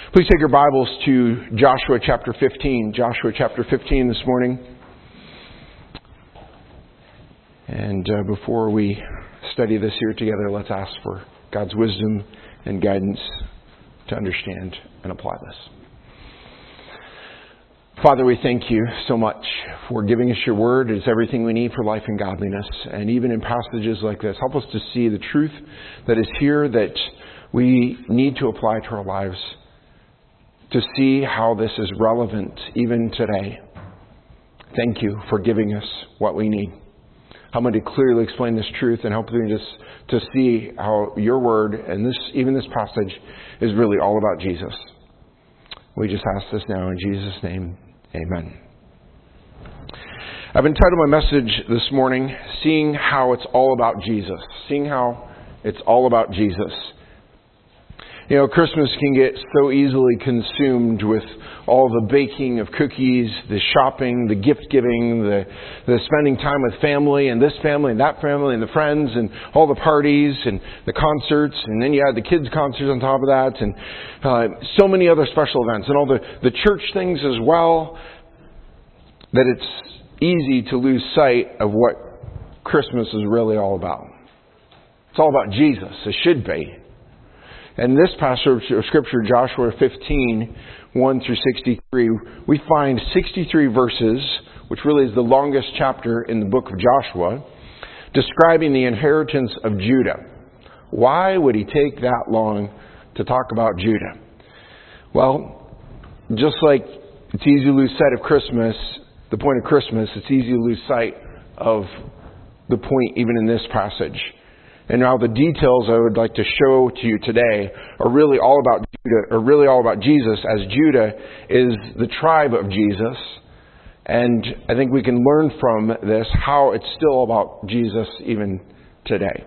Please take your Bibles to Joshua chapter 15. Joshua chapter 15 this morning. And before we study this here together, let's ask for God's wisdom and guidance to understand and apply this. Father, we thank you so much for giving us your word. It's everything we need for life and godliness. And even in passages like this, help us to see the truth that is here that we need to apply to our lives, to see how this is relevant even today. Thank you for giving us what we need. Help me to clearly explain this truth and help me to see how your word and even this passage is really all about Jesus. We just ask this now in Jesus' name. Amen. I've entitled my message this morning, Seeing How It's All About Jesus. Seeing how it's all about Jesus. You know, Christmas can get so easily consumed with all the baking of cookies, the shopping, the gift giving, the spending time with family and this family and that family and the friends and all the parties and the concerts. And then you add the kids' concerts on top of that and so many other special events and all the church things as well, that it's easy to lose sight of what Christmas is really all about. It's all about Jesus. It should be. In this passage of Scripture, Joshua 15, 1 through 63, we find 63 verses, which really is the longest chapter in the book of Joshua, describing the inheritance of Judah. Why would he take that long to talk about Judah? Well, just like it's easy to lose sight of Christmas, the point of Christmas, it's easy to lose sight of the point even in this passage. And now the details I would like to show to you today are really all about Judah, or really all about Jesus, as Judah is the tribe of Jesus. And I think we can learn from this how it's still about Jesus even today.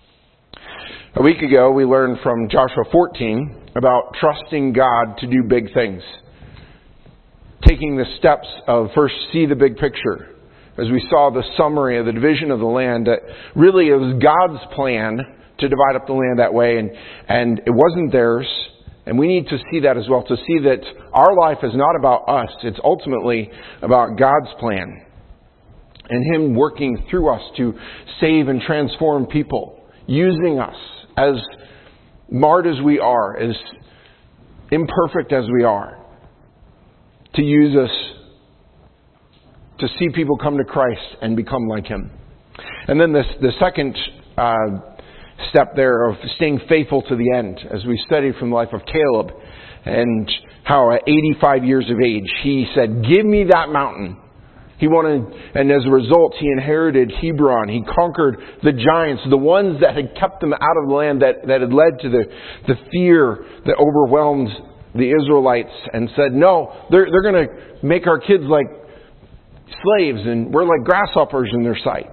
A week ago, we learned from Joshua 14 about trusting God to do big things. Taking the steps of first see the big picture. As we saw the summary of the division of the land, that really it was God's plan to divide up the land that way, and it wasn't theirs. And we need to see that as well, to see that our life is not about us. It's ultimately about God's plan and Him working through us to save and transform people, using us as marred as we are, as imperfect as we are, to use us to see people come to Christ and become like Him. And then the second step there of staying faithful to the end, as we studied from the life of Caleb, and how at 85 years of age, he said, "Give me that mountain." He wanted, and as a result, he inherited Hebron. He conquered the giants, the ones that had kept them out of the land, that had led to the fear that overwhelmed the Israelites, and said, "No, they're going to make our kids like slaves, and we're like grasshoppers in their sight."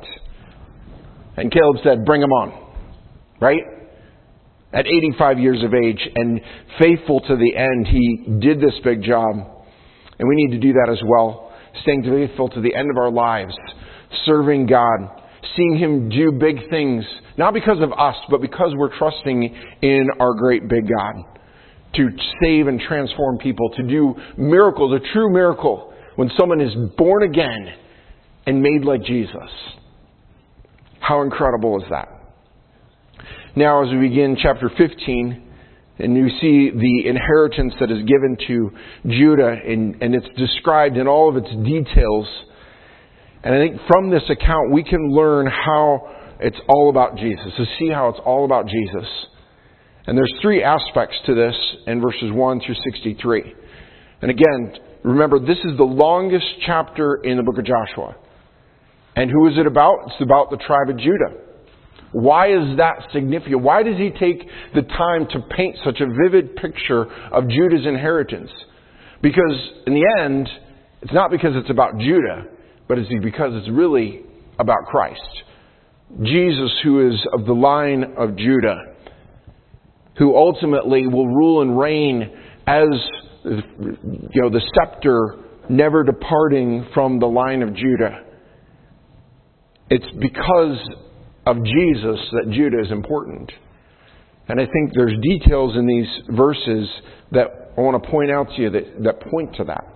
And Caleb said, "Bring them on." Right? At 85 years of age and faithful to the end, he did this big job. And we need to do that as well. Staying faithful to the end of our lives. Serving God. Seeing Him do big things. Not because of us, but because we're trusting in our great big God. To save and transform people. To do miracles. A true miracle. When someone is born again and made like Jesus. How incredible is that? Now as we begin chapter 15, and you see the inheritance that is given to Judah, and it's described in all of its details. And I think from this account we can learn how it's all about Jesus. To see how it's all about Jesus. And there's three aspects to this in verses 1 through 63. And again, remember, this is the longest chapter in the book of Joshua. And who is it about? It's about the tribe of Judah. Why is that significant? Why does he take the time to paint such a vivid picture of Judah's inheritance? Because in the end, it's not because it's about Judah, but it's because it's really about Christ. Jesus, who is of the line of Judah, who ultimately will rule and reign as the scepter never departing from the line of Judah. It's because of Jesus that Judah is important. And I think there's details in these verses that I want to point out to you that point to that.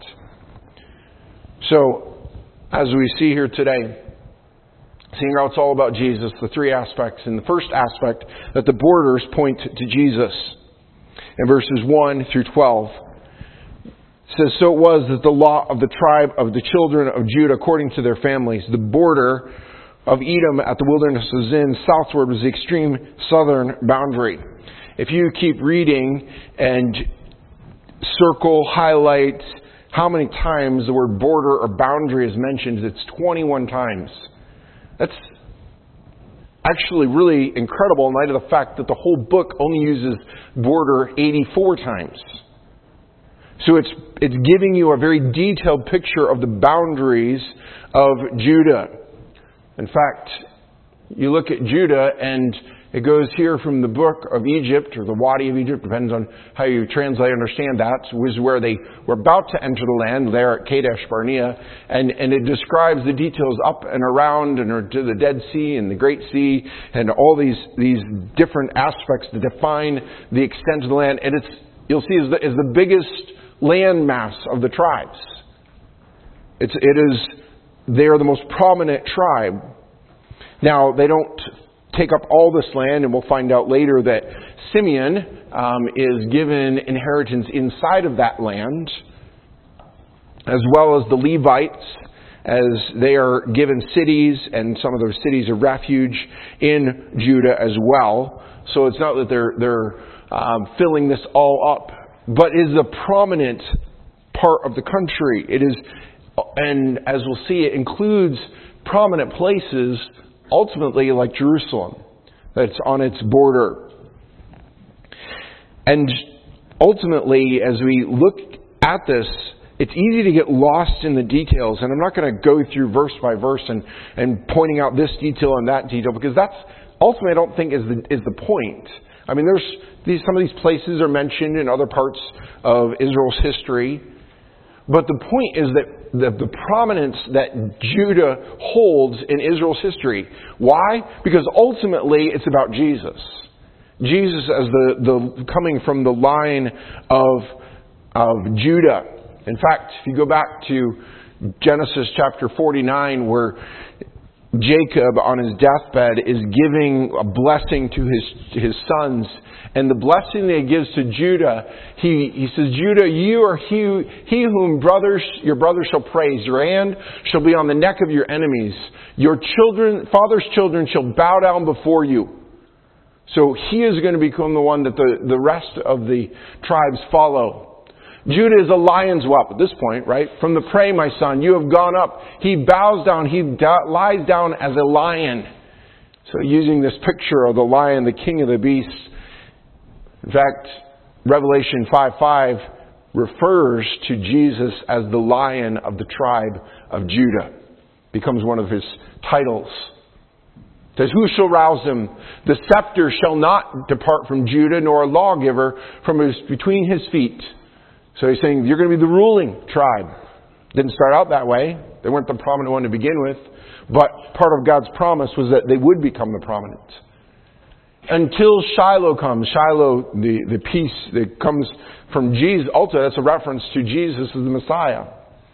So, as we see here today, seeing how it's all about Jesus, the three aspects. And the first aspect, that the borders point to Jesus. In verses 1 through 12. It says, "So it was that the lot of the tribe of the children of Judah, according to their families, the border of Edom at the wilderness of Zin, southward was the extreme southern boundary." If you keep reading and circle, highlight how many times the word border or boundary is mentioned, it's 21 times. That's actually really incredible in light of the fact that the whole book only uses border 84 times. So it's giving you a very detailed picture of the boundaries of Judah. In fact, you look at Judah and it goes here from the book of Egypt, or the Wadi of Egypt, depends on how you translate, understand that, was where they were about to enter the land, there at Kadesh Barnea, and it describes the details up and around and to the Dead Sea and the Great Sea, and all these different aspects to define the extent of the land. And you'll see is the biggest land mass of the tribes. They are the most prominent tribe. Now, they don't take up all this land, and we'll find out later that Simeon is given inheritance inside of that land, as well as the Levites, as they are given cities, and some of those cities of refuge in Judah as well. So it's not that they're filling this all up, but it is a prominent part of the country. It is, and as we'll see, it includes prominent places, ultimately like Jerusalem, that's on its border. And ultimately, as we look at this, it's easy to get lost in the details. And I'm not going to go through verse by verse and pointing out this detail and that detail, because that's ultimately, I don't think, is the point. I mean, some of these places are mentioned in other parts of Israel's history. But the point is that the prominence that Judah holds in Israel's history. Why? Because ultimately it's about Jesus. Jesus as the coming from the line of Judah. In fact, if you go back to Genesis chapter 49, where Jacob on his deathbed is giving a blessing to his sons. And the blessing that he gives to Judah, he says, "Judah, you are he whom your brothers shall praise. Your hand shall be on the neck of your enemies. Your children, father's children shall bow down before you." So he is going to become the one that the rest of the tribes follow. Judah is a lion's whelp at this point, right? "From the prey, my son, you have gone up." He bows down, he lies down as a lion. So using this picture of the lion, the king of the beasts. In fact, Revelation 5:5 refers to Jesus as the Lion of the tribe of Judah. Becomes one of his titles. It says, "Who shall rouse him? The scepter shall not depart from Judah, nor a lawgiver from between his feet." So he's saying, you're going to be the ruling tribe. Didn't start out that way. They weren't the prominent one to begin with. But part of God's promise was that they would become the prominent. Until Shiloh comes. Shiloh, the peace that comes from Jesus. Also, that's a reference to Jesus as the Messiah.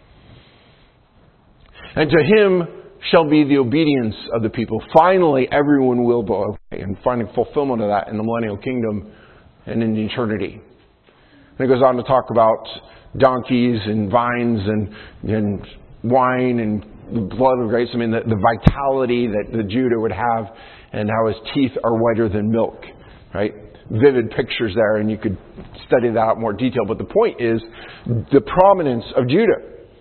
"And to him shall be the obedience of the people." Finally, everyone will obey, and finding fulfillment of that in the millennial kingdom and in eternity. And it goes on to talk about donkeys and vines and wine and the blood of grapes. I mean, the vitality that the Judah would have, and how his teeth are whiter than milk. Right? Vivid pictures there, and you could study that out in more detail. But the point is the prominence of Judah.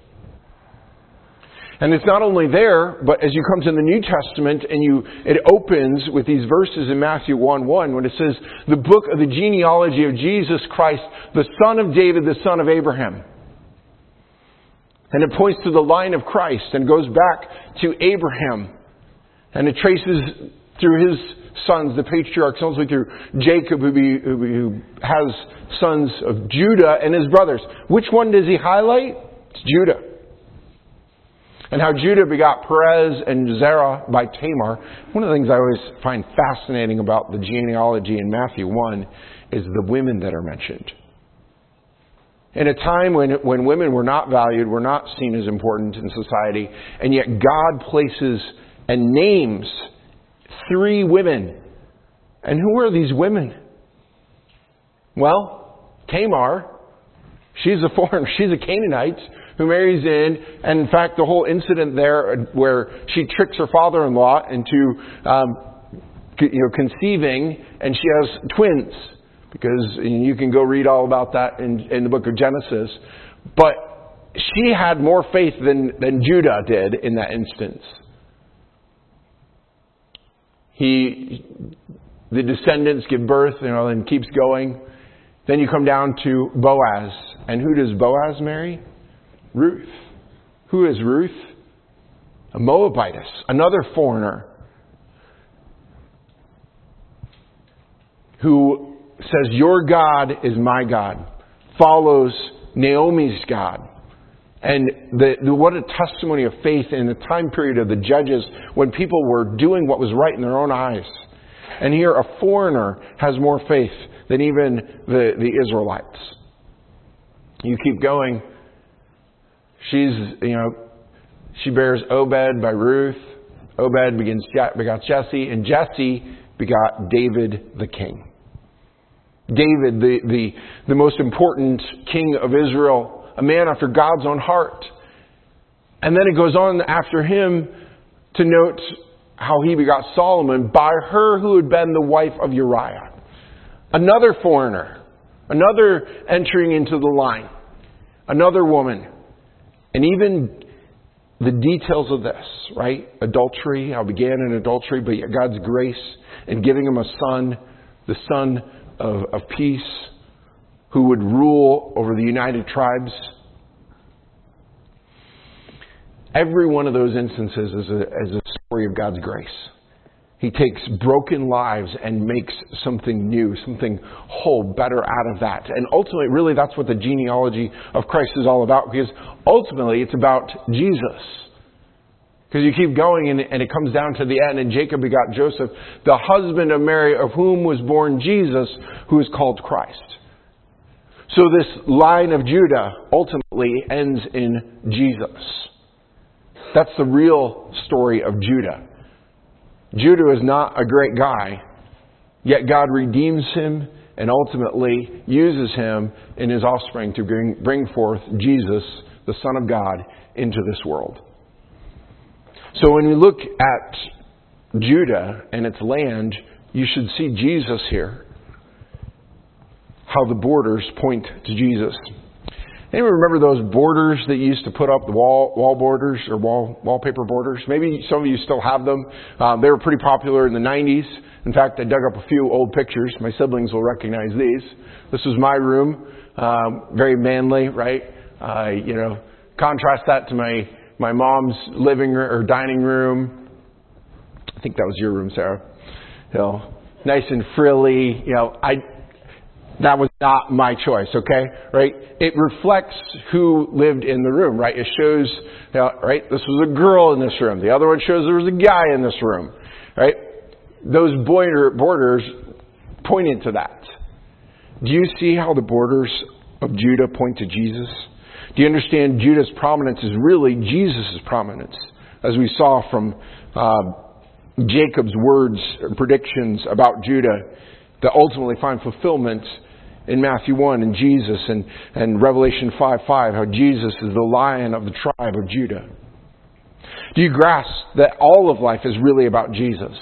And it's not only there, but as you come to the New Testament, and it opens with these verses in Matthew 1:1, when it says, "The book of the genealogy of Jesus Christ, the son of David, the son of Abraham." And it points to the line of Christ and goes back to Abraham. And it traces through his sons, the patriarchs, also through Jacob, who has sons of Judah and his brothers. Which one does he highlight? It's Judah. And how Judah begot Perez and Zerah by Tamar. One of the things I always find fascinating about the genealogy in Matthew 1 is the women that are mentioned. In a time when women were not valued, were not seen as important in society, and yet God places and names 3 women. And who are these women? Well, Tamar, she's a foreigner, she's a Canaanite who marries in, and in fact the whole incident there where she tricks her father-in-law into conceiving, and she has twins. Because you can go read all about that in the book of Genesis. But she had more faith than Judah did in that instance. The descendants give birth, and keeps going. Then you come down to Boaz. And who does Boaz marry? Ruth. Who is Ruth? A Moabitess, another foreigner, who says, your God is my God, follows Naomi's God. And what a testimony of faith in the time period of the Judges when people were doing what was right in their own eyes. And here a foreigner has more faith than even the Israelites. You keep going. She bears Obed by Ruth. Obed begot Jesse, and Jesse begot David the king. David, the most important king of Israel, a man after God's own heart. And then it goes on after him to note how he begot Solomon by her who had been the wife of Uriah. Another foreigner, another entering into the line, another woman. And even the details of this, right? Adultery, how it began in adultery, but yet God's grace in giving him a son, the son of peace, who would rule over the United Tribes. Every one of those instances is a story of God's grace. He takes broken lives and makes something new, something whole, better out of that. And ultimately, really, that's what the genealogy of Christ is all about, because ultimately it's about Jesus. Because you keep going and it comes down to the end, and Jacob begot Joseph, the husband of Mary, of whom was born Jesus, who is called Christ. So this line of Judah ultimately ends in Jesus. That's the real story of Judah. Judah is not a great guy, yet God redeems him and ultimately uses him in his offspring to bring forth Jesus, the Son of God, into this world. So when you look at Judah and its land, you should see Jesus here. How the borders point to Jesus. Anyone remember those borders that you used to put up, the wall borders or wallpaper borders? Maybe some of you still have them. They were pretty popular in the 90s. In fact, I dug up a few old pictures. My siblings will recognize these. This was my room. Very manly, right? Contrast that to my mom's living room or dining room. I think that was your room, Sarah. Nice and frilly. That was not my choice, okay? Right? It reflects who lived in the room, right? It shows, right? This was a girl in this room. The other one shows there was a guy in this room, right? Those borders pointed to that. Do you see how the borders of Judah point to Jesus? Do you understand Judah's prominence is really Jesus' prominence? As we saw from Jacob's words and predictions about Judah that ultimately find fulfillment in Matthew 1 and Jesus and Revelation 5:5, how Jesus is the Lion of the tribe of Judah. Do you grasp that all of life is really about Jesus?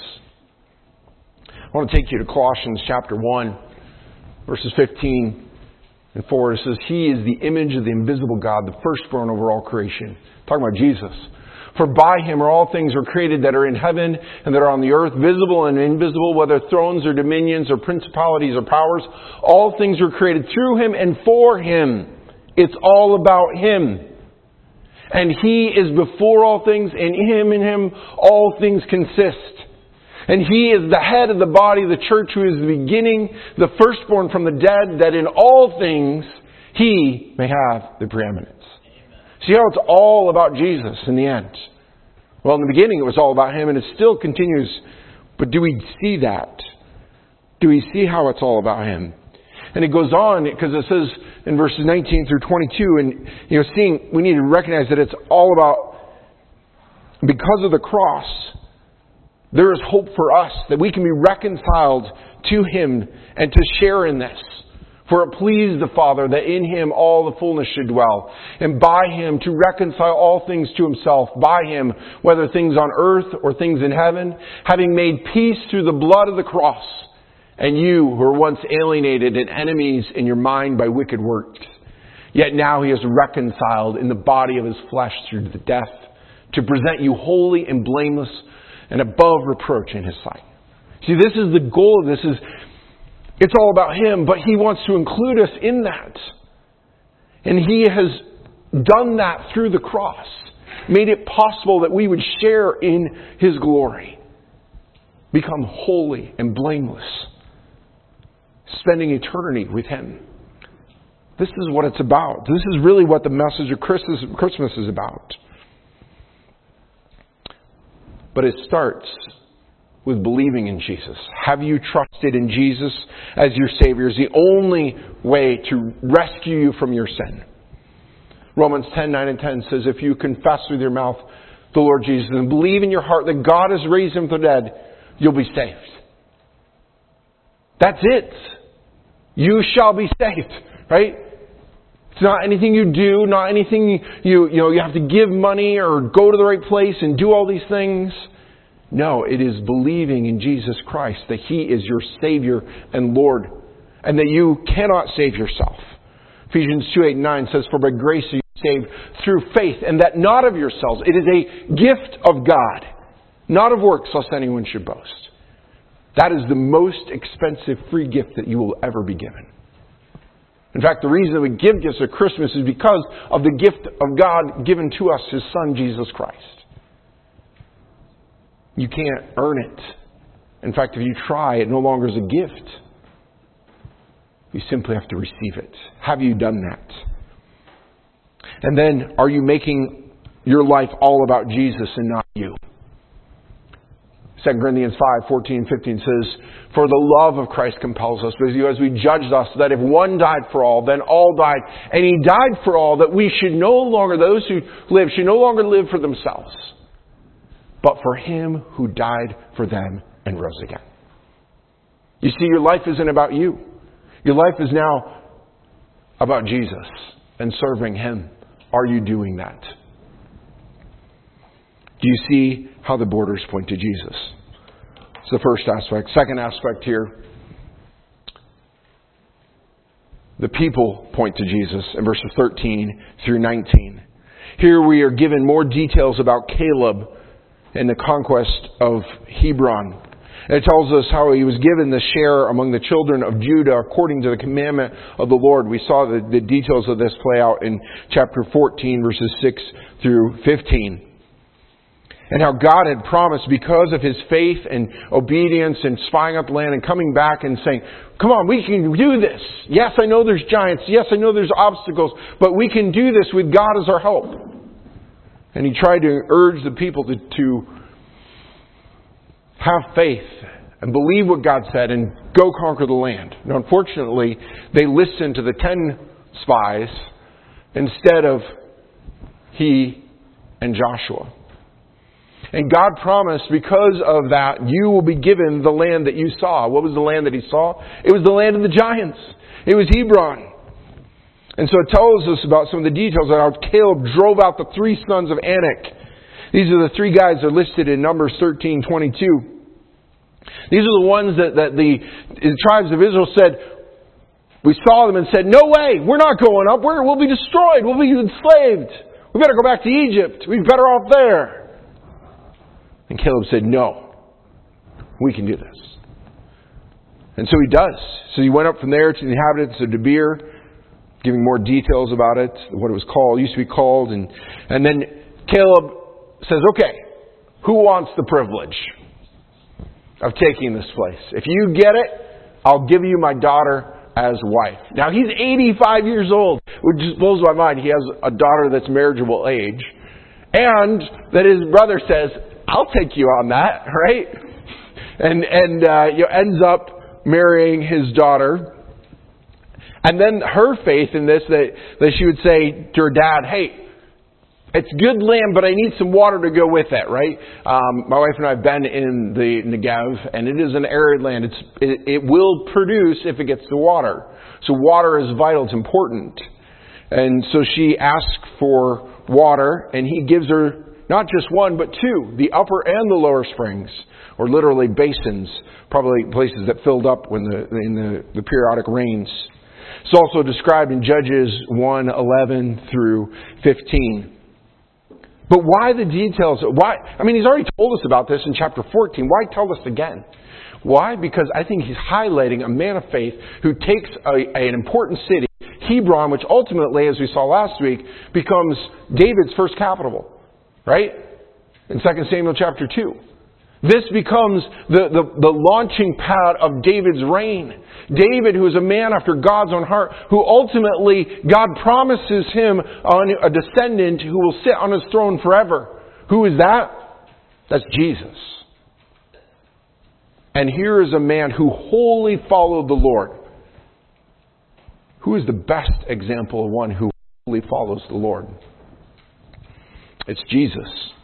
I want to take you to Colossians chapter 1, verses 15 and 4. It says, He is the image of the invisible God, the firstborn over all creation. Talking about Jesus. For by Him are all things were created that are in heaven and that are on the earth, visible and invisible, whether thrones or dominions or principalities or powers. All things were created through Him and for Him. It's all about Him. And He is before all things, and in Him all things consist. And He is the head of the body of the church, who is the beginning, the firstborn from the dead, that in all things He may have the preeminence. See how it's all about Jesus in the end? Well, in the beginning it was all about Him, and it still continues. But do we see that? Do we see how it's all about Him? And it goes on, because it says in verses 19 through 22, and we need to recognize that it's all about, because of the cross, there is hope for us, that we can be reconciled to Him and to share in this. For it pleased the Father that in Him all the fullness should dwell, and by Him to reconcile all things to Himself, by Him, whether things on earth or things in heaven, having made peace through the blood of the cross. And you who were once alienated and enemies in your mind by wicked works, yet now He is reconciled in the body of His flesh through the death, to present you holy and blameless and above reproach in His sight. See, this is the goal of this. It's all about Him, but He wants to include us in that. And He has done that through the cross, made it possible that we would share in His glory, become holy and blameless, spending eternity with Him. This is what it's about. This is really what the message of Christmas is about. But it starts with believing in Jesus. Have you trusted in Jesus as your Savior? Is the only way to rescue you from your sin. Romans 10:9 and 10 says, if you confess with your mouth the Lord Jesus and believe in your heart that God has raised Him from the dead, you'll be saved. That's it. You shall be saved, right? It's not anything you do, not anything you have to give money or go to the right place and do all these things. No, it is believing in Jesus Christ, that He is your Savior and Lord, and that you cannot save yourself. Ephesians 2:8-9 says, for by grace are you saved through faith, and that not of yourselves. It is a gift of God, not of works, lest anyone should boast. That is the most expensive free gift that you will ever be given. In fact, the reason that we give gifts at Christmas is because of the gift of God given to us, His Son, Jesus Christ. You can't earn it. In fact, if you try, it no longer is a gift. You simply have to receive it. Have you done that? And then, are you making your life all about Jesus and not you? 2 Corinthians 5:14-15 says, for the love of Christ compels us, as we judged us, that if one died for all, then all died. And He died for all, that we should no longer, those who live, should no longer live for themselves, but for Him who died for them and rose again. You see, your life isn't about you. Your life is now about Jesus and serving Him. Are you doing that? Do you see how the borders point to Jesus? It's the first aspect. Second aspect here. The people point to Jesus in verses 13 through 19. Here we are given more details about Caleb and the conquest of Hebron. It tells us how he was given the share among the children of Judah according to the commandment of the Lord. We saw the details of this play out in chapter 14, verses 6 through 15. And how God had promised, because of his faith and obedience and spying out the land and coming back and saying, come on, we can do this. Yes, I know there's giants. Yes, I know there's obstacles. But we can do this with God as our help. And he tried to urge the people to have faith and believe what God said and go conquer the land. Now, unfortunately, they listened to the 10 spies instead of he and Joshua. And God promised, because of that, you will be given the land that you saw. What was the land that he saw? It was the land of the giants. It was Hebron. And so it tells us about some of the details of how Caleb drove out the 3 sons of Anak. These are the 3 guys that are listed in Numbers 13:22. These are the ones that the tribes of Israel said, we saw them and said, no way, we're not going up. We'll be destroyed. We'll be enslaved. We better go back to Egypt. We're better off there. And Caleb said, no, we can do this. And so he does. So he went up from there to the inhabitants of Debir, giving more details about it, what it was called, used to be called. And then Caleb says, okay, who wants the privilege of taking this place? If you get it, I'll give you my daughter as wife. Now he's 85 years old. which just blows my mind. He has a daughter that's marriageable age. And that his brother says, I'll take you on that, right? And ends up marrying his daughter. And then her faith in this, that she would say to her dad, hey, it's good land, but I need some water to go with it, right? My wife and I have been in the Negev, and it is an arid land. It will produce if it gets the water. So water is vital. It's important. And so she asks for water, and he gives her not just one, but two, the upper and the lower springs, or literally basins, probably places that filled up in the periodic rains. It's also described in Judges 1:11 through 15. But why the details? Why? I mean, he's already told us about this in chapter 14. Why tell us again? Why? Because I think he's highlighting a man of faith who takes an important city, Hebron, which ultimately, as we saw last week, becomes David's first capital, right? In 2 Samuel chapter 2. This becomes the launching pad of David's reign. David, who is a man after God's own heart, who ultimately God promises him a descendant who will sit on his throne forever. Who is that? That's Jesus. And here is a man who wholly followed the Lord. Who is the best example of one who wholly follows the Lord? It's Jesus.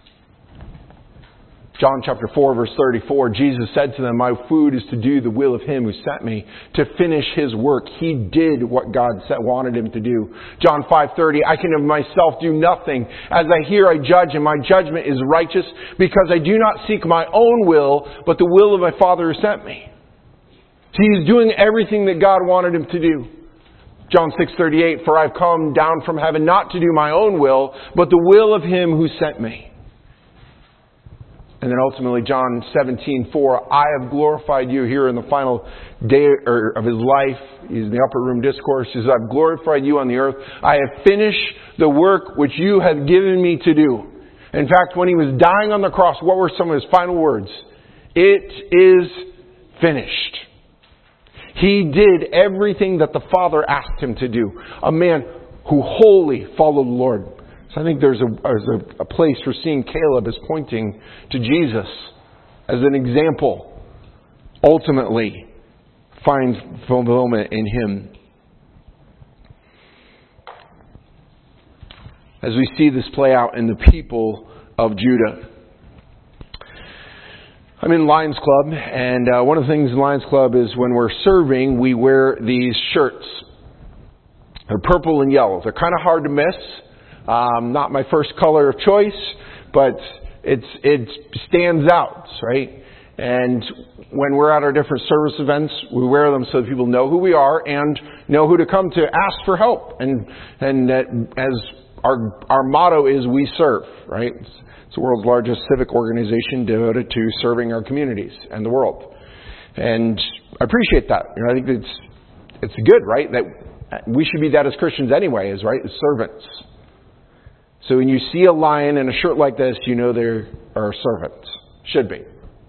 John chapter 4, verse 34, Jesus said to them, my food is to do the will of him who sent me, to finish his work. He did what God wanted him to do. John 5:30, I can of myself do nothing. As I hear, I judge, and my judgment is righteous, because I do not seek my own will, but the will of my Father who sent me. So he's doing everything that God wanted him to do. John 6:38, for I've come down from heaven not to do my own will, but the will of him who sent me. And then ultimately, John 17:4, I have glorified you. Here in the final day of his life, he's in the upper room discourse. He says, I've glorified you on the earth. I have finished the work which you have given me to do. In fact, when he was dying on the cross, what were some of his final words? It is finished. He did everything that the Father asked him to do. A man who wholly followed the Lord. So I think there's a place for seeing Caleb as pointing to Jesus as an example. Ultimately, find fulfillment in him. As we see this play out in the people of Judah. I'm in Lions Club, and one of the things in Lions Club is when we're serving, we wear these shirts. They're purple and yellow. They're kind of hard to miss. Not my first color of choice, but it stands out, right? And when we're at our different service events, we wear them so that people know who we are and know who to come to ask for help. And as our motto is, we serve, right? It's the world's largest civic organization devoted to serving our communities and the world. And I appreciate that. I think it's good, right? That we should be that as Christians anyway, right? As servants. So when you see a lion in a shirt like this, you know there are servants. Should be.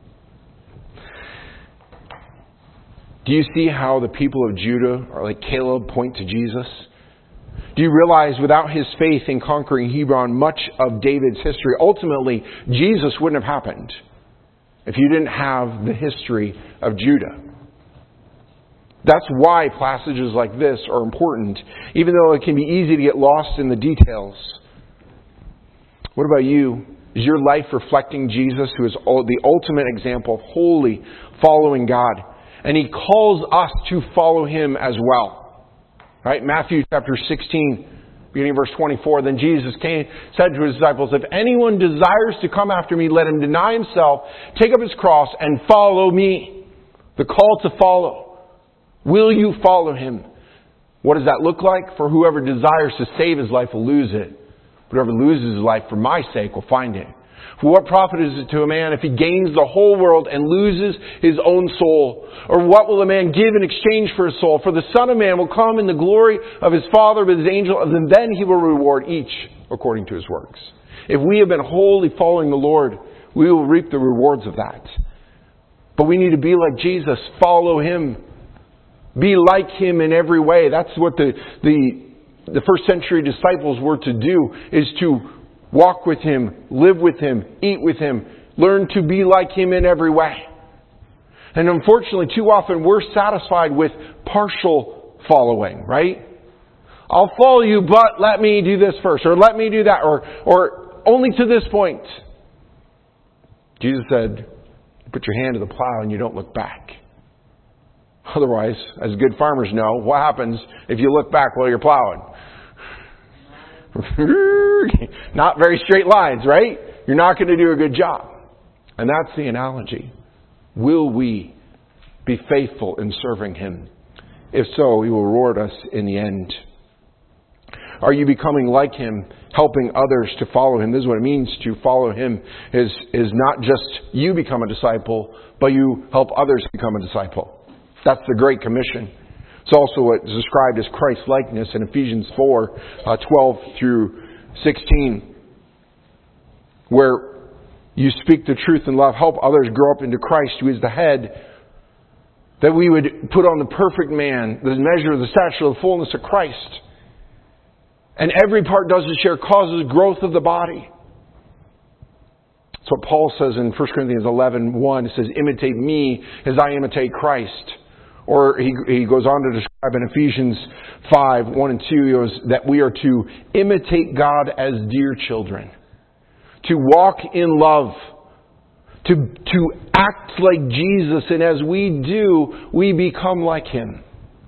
Do you see how the people of Judah, or like Caleb, point to Jesus? Do you realize without his faith in conquering Hebron, much of David's history, ultimately, Jesus wouldn't have happened if you didn't have the history of Judah. That's why passages like this are important, even though it can be easy to get lost in the details. What about you? Is your life reflecting Jesus, who is the ultimate example of wholly following God? And he calls us to follow him as well. Right? Matthew chapter 16, beginning of verse 24. Then Jesus said to his disciples, if anyone desires to come after me, let him deny himself, take up his cross, and follow me. The call to follow. Will you follow him? What does that look like? For whoever desires to save his life will lose it. Whoever loses his life for my sake will find it. For what profit is it to a man if he gains the whole world and loses his own soul? Or what will a man give in exchange for his soul? For the Son of Man will come in the glory of his Father with his angels, and then he will reward each according to his works. If we have been wholly following the Lord, we will reap the rewards of that. But we need to be like Jesus. Follow him. Be like him in every way. That's what the the first century disciples were to do is to walk with Him, live with Him, eat with Him, learn to be like Him in every way. And unfortunately, too often we're satisfied with partial following, right? I'll follow you, but let me do this first, or let me do that, or only to this point. Jesus said, put your hand to the plow and you don't look back. Otherwise, as good farmers know, what happens if you look back while you're plowing? Not very straight lines, right? You're not going to do a good job. And that's the analogy. Will we be faithful in serving Him? If so, He will reward us in the end. Are you becoming like Him, helping others to follow Him? This is what it means to follow Him, is not just you become a disciple, but you help others become a disciple. That's the Great Commission. It's also what is described as Christ-likeness in Ephesians 4, 12 through 16, where you speak the truth in love, help others grow up into Christ, who is the head, that we would put on the perfect man, the measure of the stature of the fullness of Christ. And every part does its share, causes growth of the body. That's what Paul says in 1 Corinthians 11:1. It says, imitate me as I imitate Christ. Or he goes on to describe in Ephesians 5:1 and 2, he goes, that we are to imitate God as dear children. To walk in love. To act like Jesus. And as we do, we become like Him.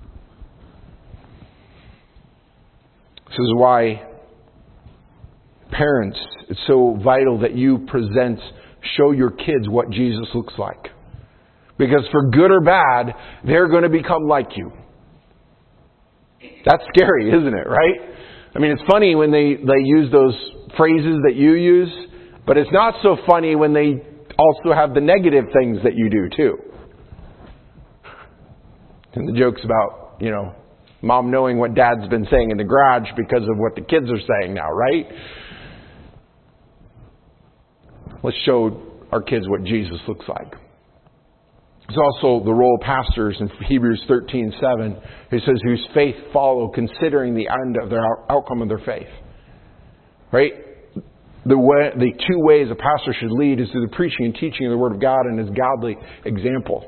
This is why, parents, it's so vital that you show your kids what Jesus looks like. Because for good or bad, they're going to become like you. That's scary, isn't it, right? I mean, it's funny when they use those phrases that you use, but it's not so funny when they also have the negative things that you do too. And the jokes about, Mom knowing what Dad's been saying in the garage because of what the kids are saying now, right? Let's show our kids what Jesus looks like. There's also the role of pastors in Hebrews 13:7. It says, whose faith follow, considering the end of their outcome of their faith. Right? The two ways a pastor should lead is through the preaching and teaching of the Word of God and His godly example.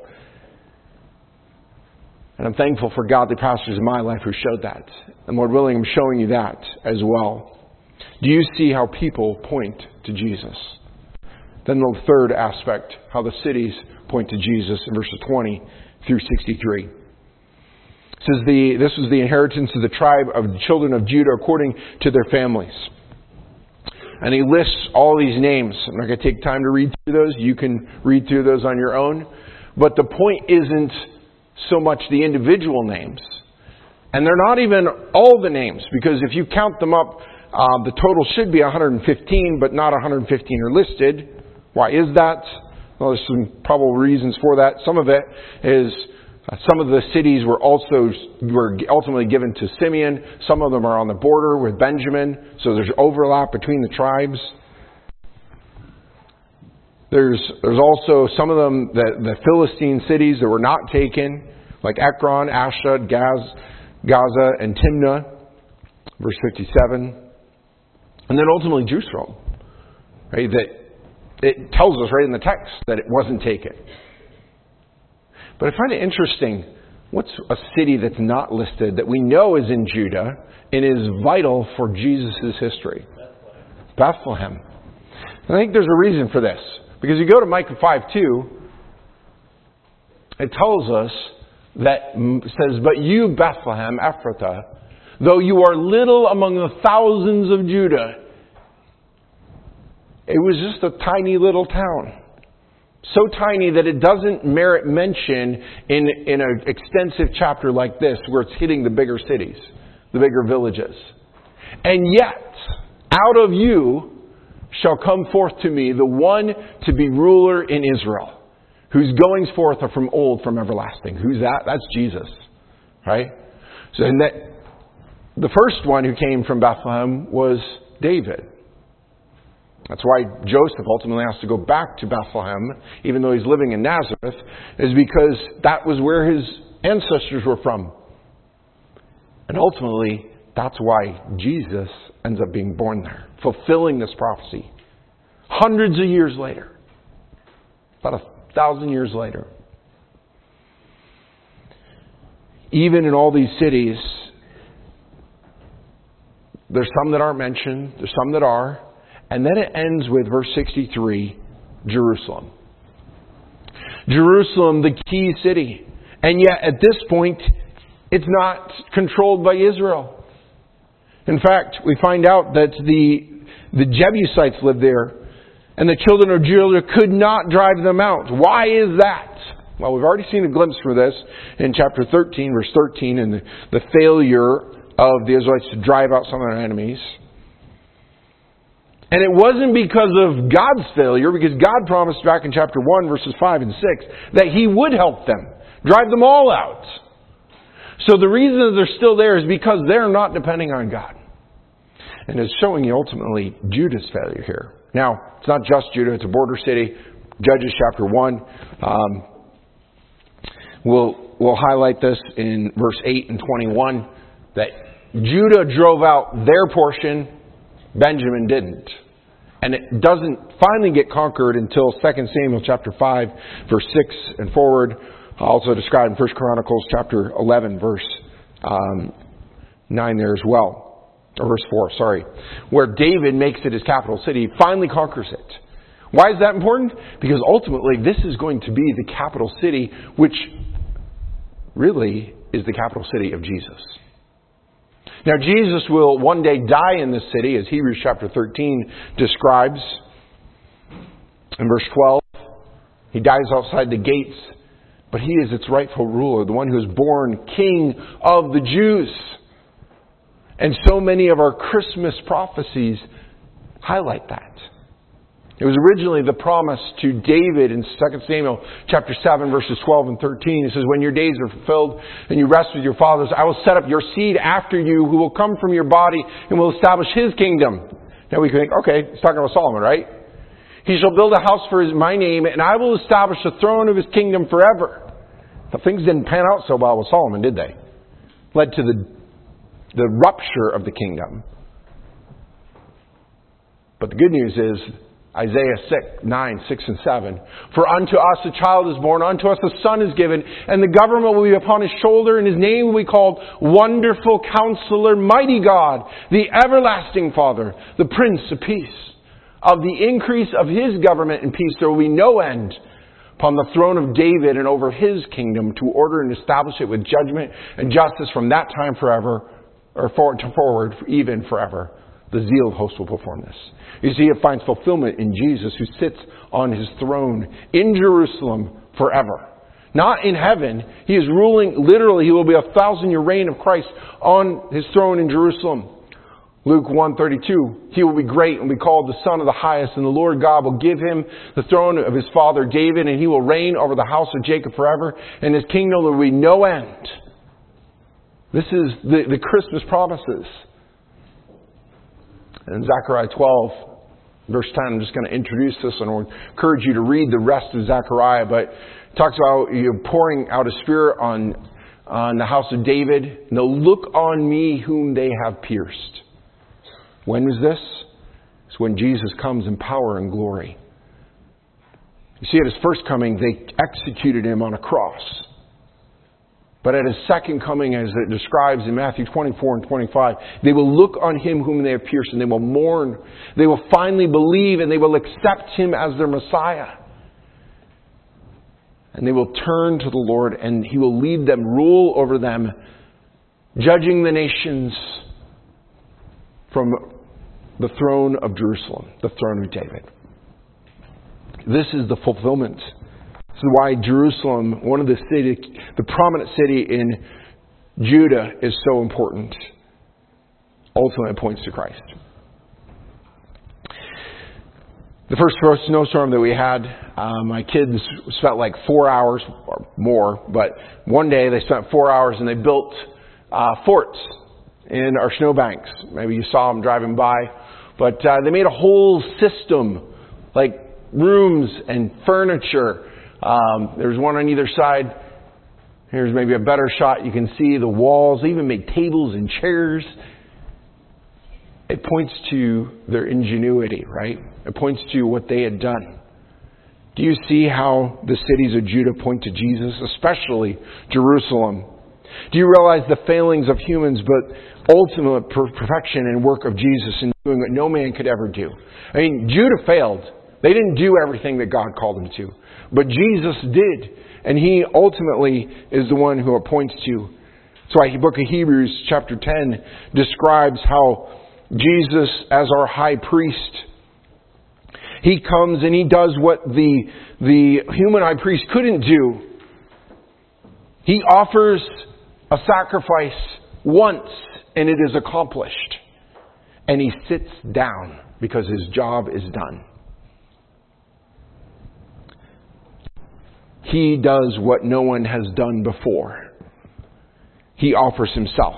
And I'm thankful for godly pastors in my life who showed that. And Lord willing, I'm showing you that as well. Do you see how people point to Jesus? Then the third aspect, how the cities point to Jesus in verses 20 through 63. It says this was the inheritance of the tribe of the children of Judah according to their families. And he lists all these names. I'm not going to take time to read through those. You can read through those on your own. But the point isn't so much the individual names. And they're not even all the names. Because if you count them up, the total should be 115, but not 115 are listed. Why is that? Well, there's some probable reasons for that. Some of it is some of the cities were ultimately given to Simeon. Some of them are on the border with Benjamin. So there's overlap between the tribes. There's also some of them, the Philistine cities that were not taken, like Ekron, Ashdod, Gaza, and Timnah, verse 57. And then ultimately Jerusalem. Right? That it tells us right in the text that it wasn't taken. But I find it interesting, what's a city that's not listed that we know is in Judah and is vital for Jesus' history? Bethlehem. And I think there's a reason for this. Because you go to Micah 5:2, it tells us that, says, but you, Bethlehem, Ephrathah, though you are little among the thousands of Judah, it was just a tiny little town. So tiny that it doesn't merit mention in an extensive chapter like this where it's hitting the bigger cities, the bigger villages. And yet, out of you shall come forth to me the one to be ruler in Israel, whose goings forth are from old, from everlasting. Who's that? That's Jesus. Right? So and that the first one who came from Bethlehem was David. That's why Joseph ultimately has to go back to Bethlehem, even though he's living in Nazareth, is because that was where his ancestors were from. And ultimately, that's why Jesus ends up being born there, fulfilling this prophecy. Hundreds of years later. About 1,000 years later. Even in all these cities, there's some that aren't mentioned, there's some that are, and then it ends with verse 63, Jerusalem. Jerusalem, the key city. And yet, at this point, it's not controlled by Israel. In fact, we find out that the Jebusites lived there, and the children of Judah could not drive them out. Why is that? Well, we've already seen a glimpse for this in chapter 13, verse 13, and the failure of the Israelites to drive out some of their enemies. And it wasn't because of God's failure, because God promised back in chapter 1, verses 5 and 6, that He would help them, drive them all out. So the reason that they're still there is because they're not depending on God. And it's showing you ultimately Judah's failure here. Now, it's not just Judah, it's a border city. Judges chapter 1. We'll highlight this in verse 8 and 21, that Judah drove out their portion, Benjamin didn't. And it doesn't finally get conquered until 2 Samuel chapter 5, verse 6 and forward. Also described in 1 Chronicles chapter 11, verse 9 there as well. Or verse 4, sorry. Where David makes it his capital city. He finally conquers it. Why is that important? Because ultimately this is going to be the capital city, which really is the capital city of Jesus. Now Jesus will one day die in this city, as Hebrews chapter 13 describes. In verse 12, He dies outside the gates, but He is its rightful ruler, the one who is born King of the Jews. And so many of our Christmas prophecies highlight that. It was originally the promise to David in 2 Samuel chapter 7, verses 12 and 13. It says, when your days are fulfilled and you rest with your fathers, I will set up your seed after you who will come from your body and will establish his kingdom. Now we can think, okay, it's talking about Solomon, right? He shall build a house for my name, and I will establish the throne of his kingdom forever. Now things didn't pan out so well with Solomon, did they? Led to the rupture of the kingdom. But the good news is, Isaiah 9, 6 and 7. For unto us a child is born, unto us a son is given, and the government will be upon his shoulder, and his name will be called Wonderful Counselor, Mighty God, the Everlasting Father, the Prince of Peace. Of the increase of his government and peace there will be no end upon the throne of David and over his kingdom, to order and establish it with judgment and justice from that time forever, or forward, even forever. The zeal of hosts will perform this. You see, it finds fulfillment in Jesus, who sits on his throne in Jerusalem forever. Not in heaven. He is ruling, literally, he will be 1,000-year reign of Christ on his throne in Jerusalem. Luke 1:32, he will be great and be called the Son of the Highest, and the Lord God will give him the throne of his father David, and he will reign over the house of Jacob forever, and his kingdom there will be no end. This is the Christmas promises. In Zechariah 12, verse 10, I'm just going to introduce this, and I'll encourage you to read the rest of Zechariah, but it talks about pouring out a spirit on the house of David, and they'll look on me whom they have pierced. When was this? It's when Jesus comes in power and glory. You see, at his first coming, they executed him on a cross. But at his second coming, as it describes in Matthew 24 and 25, they will look on him whom they have pierced, and they will mourn. They will finally believe, and they will accept him as their Messiah. And they will turn to the Lord, and he will lead them, rule over them, judging the nations from the throne of Jerusalem, the throne of David. This is the fulfillment. This is why Jerusalem, one of the prominent city in Judah, is so important. Ultimately, it points to Christ. The first snowstorm that we had, my kids spent like 4 hours or more, but one day they spent 4 hours and they built forts in our snowbanks. Maybe you saw them driving by. But they made a whole system, like rooms and furniture. There's one on either side. Here's maybe a better shot. You can see the walls. They even made tables and chairs. it points to their ingenuity, right? It points to what they had done. Do you see how the cities of Judah point to Jesus, especially Jerusalem? Do you realize the failings of humans, but ultimate perfection and work of Jesus in doing what no man could ever do? I mean, Judah failed. They didn't do everything that God called them to. But Jesus did. And He ultimately is the one who it points to. That's why the book of Hebrews chapter 10 describes how Jesus, as our high priest, He comes and He does what the human high priest couldn't do. He offers a sacrifice once and it is accomplished. And He sits down because His job is done. He does what no one has done before. He offers Himself.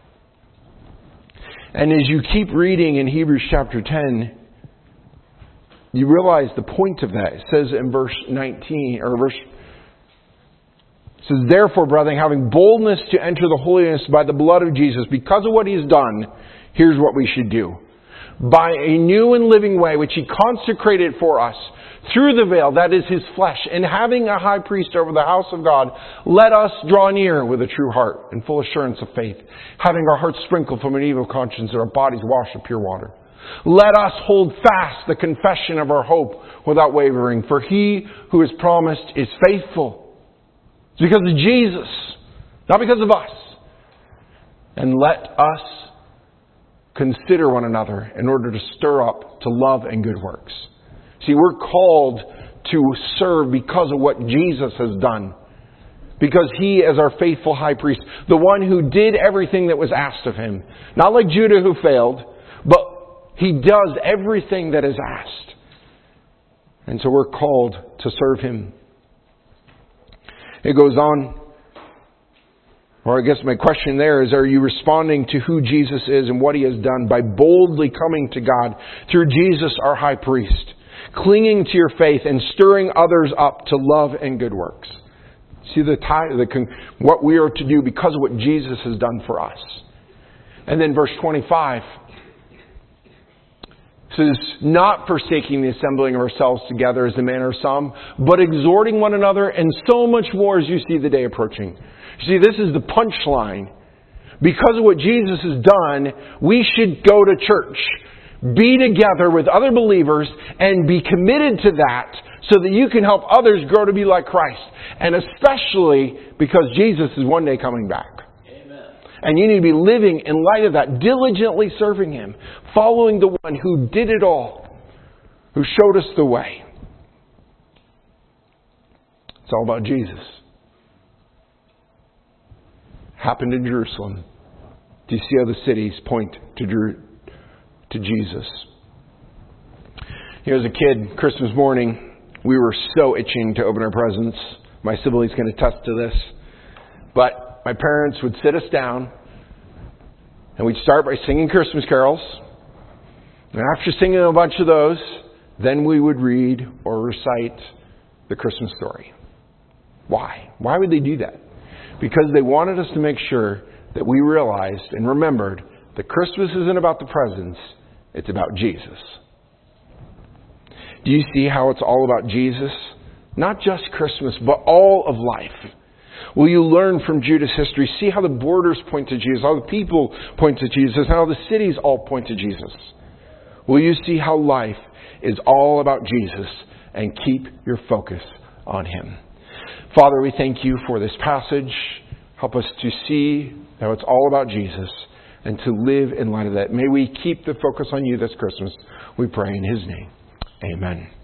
And as you keep reading in Hebrews chapter 10, you realize the point of that. It says in verse 19, it says, therefore, brethren, having boldness to enter the holiness by the blood of Jesus, because of what He's done, here's what we should do. By a new and living way, which He consecrated for us, through the veil, that is His flesh, and having a high priest over the house of God, let us draw near with a true heart and full assurance of faith, having our hearts sprinkled from an evil conscience and our bodies washed with pure water. Let us hold fast the confession of our hope without wavering, for He who has promised is faithful. It's because of Jesus, not because of us. And let us consider one another in order to stir up to love and good works. See, we're called to serve because of what Jesus has done. Because He is our faithful high priest. The one who did everything that was asked of Him. Not like Judah who failed, but He does everything that is asked. And so we're called to serve Him. It goes on. Or I guess my question there is, are you responding to who Jesus is and what He has done by boldly coming to God through Jesus, our high priest? Clinging to your faith and stirring others up to love and good works. See what we are to do because of what Jesus has done for us. And then verse 25 says, not forsaking the assembling of ourselves together as the manner of some, but exhorting one another, and so much more as you see the day approaching. You see, this is the punchline. Because of what Jesus has done, we should go to church. Be together with other believers and be committed to that so that you can help others grow to be like Christ. And especially because Jesus is one day coming back. Amen. And you need to be living in light of that, diligently serving Him, following the one who did it all, who showed us the way. It's all about Jesus. Happened in Jerusalem. Do you see how the cities point to Jesus? As a kid, Christmas morning, we were so itching to open our presents. My siblings can attest to this. But my parents would sit us down and we'd start by singing Christmas carols. And after singing a bunch of those, then we would read or recite the Christmas story. Why? Why would they do that? Because they wanted us to make sure that we realized and remembered that Christmas isn't about the presents, it's about Jesus. Do you see how it's all about Jesus? Not just Christmas, but all of life. Will you learn from Judah's history? See how the borders point to Jesus, how the people point to Jesus, how the cities all point to Jesus. Will you see how life is all about Jesus and keep your focus on Him? Father, we thank You for this passage. Help us to see how it's all about Jesus and to live in light of that. May we keep the focus on You this Christmas. We pray in His name. Amen.